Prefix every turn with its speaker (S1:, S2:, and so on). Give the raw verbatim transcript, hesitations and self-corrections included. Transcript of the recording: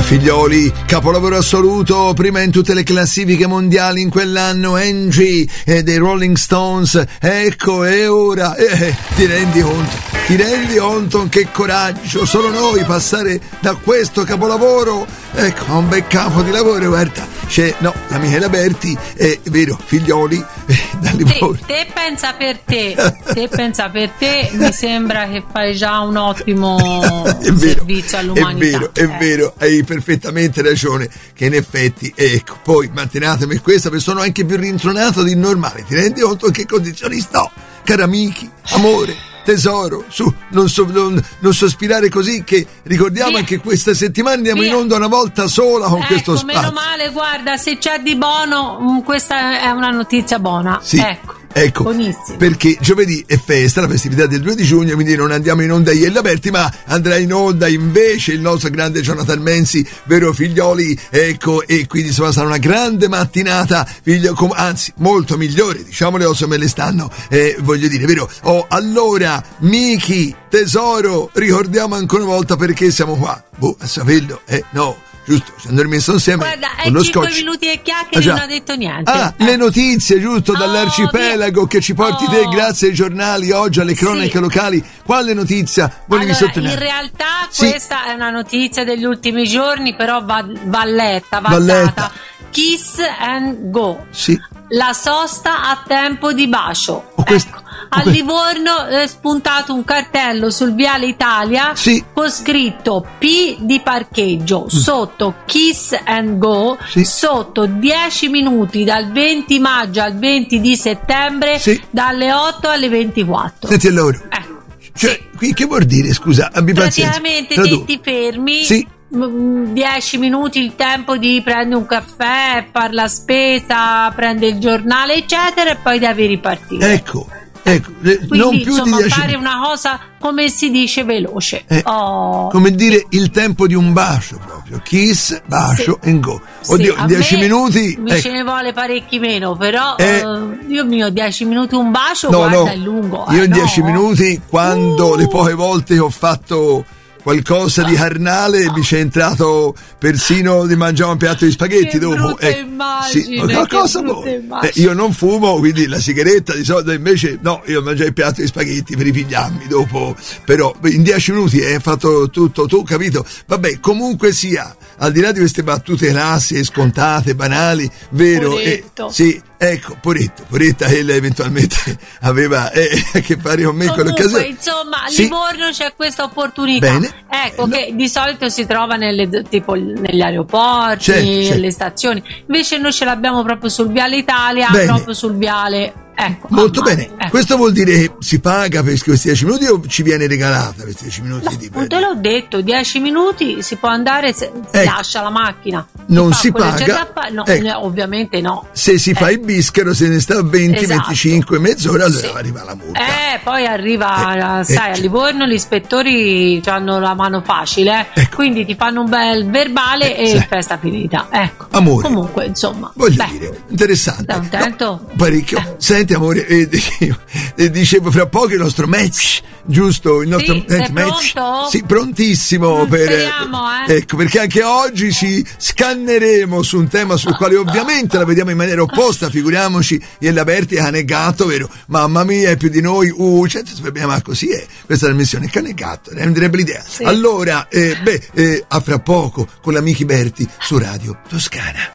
S1: Figlioli, capolavoro assoluto, prima in tutte le classifiche mondiali in quell'anno, Angie e dei Rolling Stones, ecco, e ora, eh, ti rendi conto, ti rendi conto che coraggio, solo noi passare da questo capolavoro, ecco, a un bel capo di lavoro, guarda, c'è, no, la Michela Berti, è vero, Figlioli, eh, da Livorno.
S2: Te, te pensa per te, te pensa per te, mi sembra che fai già un ottimo
S1: è vero,
S2: servizio all'umanità.
S1: È vero, è
S2: eh.
S1: vero, hai perfettamente ragione, che in effetti, ecco, poi mantenatemi questa, perché sono anche più rintronato di normale, ti rendi conto in che condizioni sto, cari amici, amore, tesoro, su, non, so, non, non sospirare così, che ricordiamo
S2: Via.
S1: Anche questa settimana andiamo
S2: Via.
S1: in onda una volta sola con
S2: Ecco,
S1: questo spazio.
S2: meno male, guarda, se c'è di buono, mh, questa è una notizia buona.
S1: Sì.
S2: Ecco.
S1: Ecco,
S2: Buonissimo.
S1: perché giovedì è festa, la festività del due di giugno, quindi non andiamo in onda Iella Berti, ma andrà in onda invece il nostro grande Jonathan Menzi, vero Figlioli, ecco, e quindi insomma sarà una grande mattinata, figlio, com- anzi molto migliore, diciamo le ossa me le stanno, eh, voglio dire, vero? Oh, allora, Miki, tesoro, ricordiamo ancora una volta perché siamo qua, boh, a saperlo, eh, no. Giusto, ci hanno rimesso insieme.
S2: Guarda, è
S1: con lo
S2: cinque
S1: scotch.
S2: minuti e chiacchiere e
S1: Ah,
S2: non ha detto niente.
S1: Ah,
S2: eh.
S1: le notizie, giusto,
S2: Oh,
S1: dall'arcipelago che ci porti
S2: oh.
S1: te grazie ai giornali, oggi alle cronache
S2: Sì.
S1: locali. Quale notizia volevi
S2: Allora,
S1: sottolineare?
S2: in realtà
S1: Sì.
S2: questa è una notizia degli ultimi giorni, però va, va letta, va,
S1: Va letta.
S2: data. Kiss and Go.
S1: Sì.
S2: La sosta a tempo di bacio.
S1: Oh, questo-
S2: ecco,
S1: oh,
S2: a
S1: que-
S2: Livorno è spuntato un cartello sul Viale Italia
S1: Sì.
S2: con scritto P di parcheggio, sotto Kiss and Go,
S1: Sì.
S2: sotto dieci minuti dal venti maggio al venti di settembre,
S1: Sì.
S2: dalle otto alle ventiquattro.
S1: Senti allora.
S2: Ecco.
S1: Cioè,
S2: Sì.
S1: qui che vuol dire, scusa, abbi pazienza.
S2: Praticamente
S1: Tradu-
S2: ti, ti fermi.
S1: Sì.
S2: mm, dieci minuti il tempo di prendere un caffè, fare la spesa, prendere il giornale eccetera e poi devi ripartire.
S1: Ecco, ecco, eh,
S2: Quindi
S1: non più
S2: insomma
S1: di dieci
S2: fare
S1: minuti.
S2: una cosa come si dice veloce.
S1: Eh,
S2: Oh.
S1: Come dire il tempo di un bacio proprio. Kiss, bacio
S2: Sì.
S1: and go.
S2: Sì,
S1: Oddio,
S2: a
S1: in dieci
S2: me
S1: minuti.
S2: mi
S1: ecco.
S2: ce ne vuole parecchi meno, però
S1: Eh.
S2: eh, io mio dieci minuti un bacio,
S1: No,
S2: guarda,
S1: no.
S2: è lungo.
S1: Io
S2: eh,
S1: in
S2: no.
S1: dieci minuti, quando
S2: Uh.
S1: le poche volte che ho fatto qualcosa di carnale, mi c'è entrato persino di mangiare un piatto di spaghetti
S2: Che
S1: dopo.
S2: brutta
S1: Eh,
S2: immagine,
S1: sì, ma
S2: che
S1: cosa
S2: brutta
S1: vuoi?
S2: immagine.
S1: Eh, io non fumo, quindi la sigaretta di solito, invece no, io mangiai il piatto di spaghetti per i pigliarmi dopo, però in dieci minuti hai fatto tutto tu, capito? Vabbè, comunque sia, al di là di queste battute classiche, scontate, banali, vero? Eh,
S2: Poretto.
S1: sì, ecco, Poretto, Poretta ella eventualmente aveva eh, a che fare con me in
S2: Comunque,
S1: quell'occasione.
S2: insomma, a
S1: Sì.
S2: Livorno c'è questa opportunità.
S1: Bene.
S2: Ecco,
S1: Bello.
S2: che di solito si trova nelle, tipo negli aeroporti,
S1: Certo, certo.
S2: nelle stazioni. Invece noi ce l'abbiamo proprio sul Viale Italia,
S1: Bene.
S2: proprio sul Viale. Ecco,
S1: Molto
S2: a
S1: bene,
S2: mare. Ecco.
S1: questo vuol dire che si paga per questi dieci minuti o ci viene regalata questi dieci minuti
S2: No,
S1: di
S2: non te l'ho detto, dieci minuti si può andare, se,
S1: Ecco.
S2: lascia la macchina.
S1: Non
S2: fa
S1: si
S2: quello che c'è
S1: paga.
S2: da fa- no,
S1: Ecco.
S2: ne- ovviamente no.
S1: Se si fa
S2: Eh.
S1: il bischero, se ne sta venti,
S2: Esatto.
S1: venticinque, mezz'ora, allora
S2: Sì.
S1: arriva la multa.
S2: Eh, poi arriva,
S1: Eh,
S2: sai,
S1: eh,
S2: a Livorno gli ispettori hanno la mano facile, eh.
S1: Ecco.
S2: Quindi ti fanno un bel verbale
S1: Eh,
S2: e
S1: sì.
S2: festa finita. Ecco.
S1: Amore.
S2: Comunque, insomma.
S1: Voglio
S2: beh,
S1: dire, interessante.
S2: Sei contento?
S1: No, parecchio.
S2: Eh.
S1: Senti, amore, eh, dicevo, eh, dicevo fra poco il nostro match, giusto? Il nostro
S2: Sì,
S1: eh,
S2: sei
S1: match.
S2: pronto?
S1: Sì, prontissimo.
S2: Mm,
S1: per,
S2: speriamo, eh.
S1: Ecco, perché anche oggi ci scanneremo su un tema sul quale ovviamente la vediamo in maniera opposta. Figuriamoci, Iella Berti è cane e gatto, vero? Mamma mia, è più di noi. Uh, certo, ma così è. Questa è la missione cane e gatto, renderebbe l'idea.
S2: Sì.
S1: Allora, eh, beh, eh, a fra poco con la Miki Berti su Radio Toscana.